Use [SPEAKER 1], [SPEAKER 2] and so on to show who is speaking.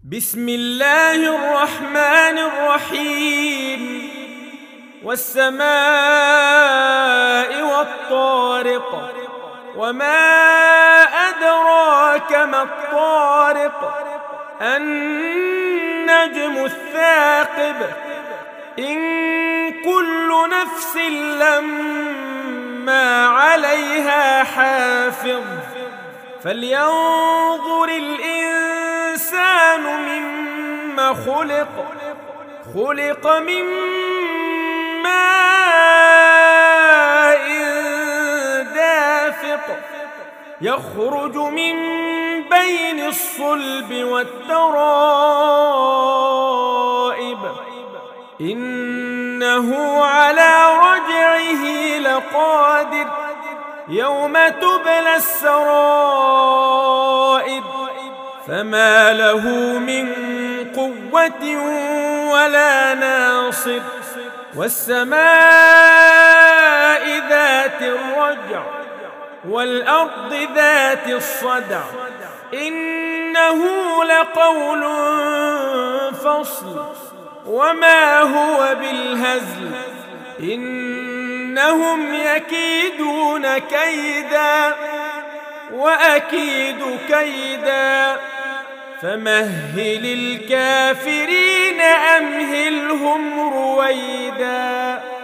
[SPEAKER 1] بسم الله الرحمن الرحيم والسماء والطارق وما أدراك ما الطارق النجم الثاقب إن كل نفس لما عليها حافظ فلينظر الإنسان مما خلق من ماء دافق يخرج من بين الصلب والترائب إنه على رجعه لقادر يوم تبلى السرائر فما له من قوة ولا ناصر والسماء ذات الرجع والأرض ذات الصدع إنه لقول فصل وما هو بالهزل إنهم يكيدون كيدا وأكيد كيدا فمهل الكافرين أمهلهم رويدا.